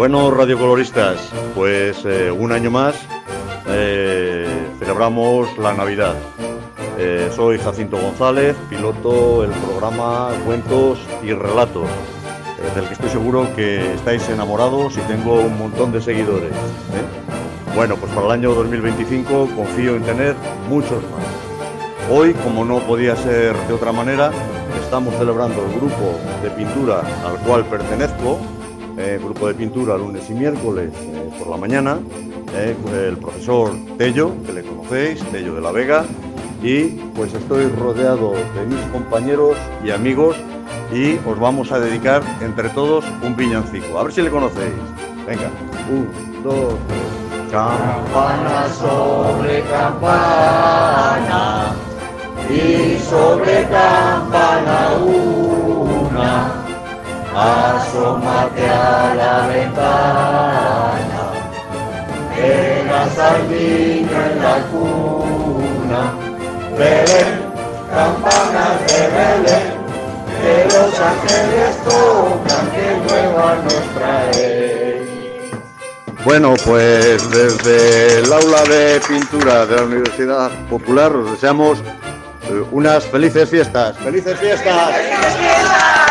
Bueno, radiocoloristas, pues un año más celebramos la Navidad. Soy Jacinto González, piloto el programa Cuentos y Relatos, del que estoy seguro que estáis enamorados y tengo un montón de seguidores. Bueno, pues para el año 2025 confío en tener muchos más. Hoy, como no podía ser de otra manera, estamos celebrando el grupo de pintura al cual pertenezco, grupo de pintura lunes y miércoles por la mañana, el profesor Tello, que le conocéis, Tello de la Vega, y pues estoy rodeado de mis compañeros y amigos y os vamos a dedicar entre todos un villancico. A ver si le conocéis. Venga, 1, 2, 3. Campana sobre campana y sobre campana una, asómate a la ventana, verás al niño en la cuna. Belén, campanas de Belén, que los ángeles tocan, que nueva nos trae. Bueno, pues desde el aula de pintura de la Universidad Popular os deseamos unas felices fiestas. ¡Felices fiestas! ¡Felices fiestas!